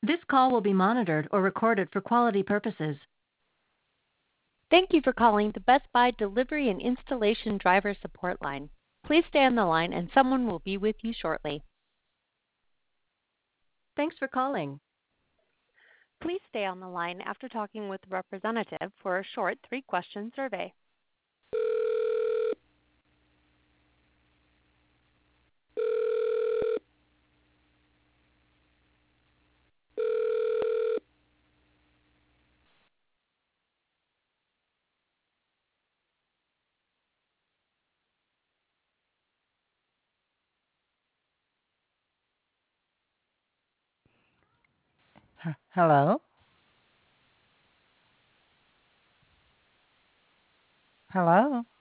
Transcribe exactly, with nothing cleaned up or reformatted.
This call will be monitored or recorded for quality purposes. Thank you for calling the Best Buy Delivery and Installation Driver Support Line. Please stay on the line and someone will be with you shortly. Thanks for calling. Please stay on the line after talking with a representative for a short three-question survey. H- Hello? Hello?